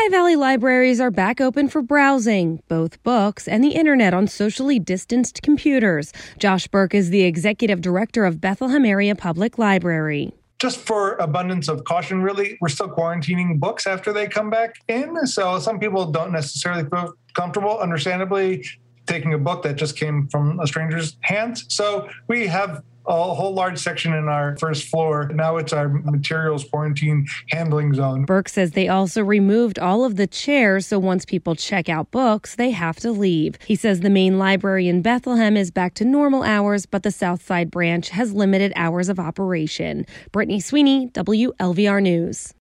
Lehigh Valley libraries are back open for browsing, both books and the internet on socially distanced computers. Josh Burke is the executive director of Bethlehem Area Public Library. Just for abundance of caution, really, we're still quarantining books after they come back in. So some people don't necessarily feel comfortable, understandably, taking a book that just came from a stranger's hands. So we have a whole large section in our first floor. Now it's our materials quarantine handling zone. Burke says they also removed all of the chairs, so once people check out books, they have to leave. He says the main library in Bethlehem is back to normal hours, but the Southside branch has limited hours of operation. Brittany Sweeney, WLVR News.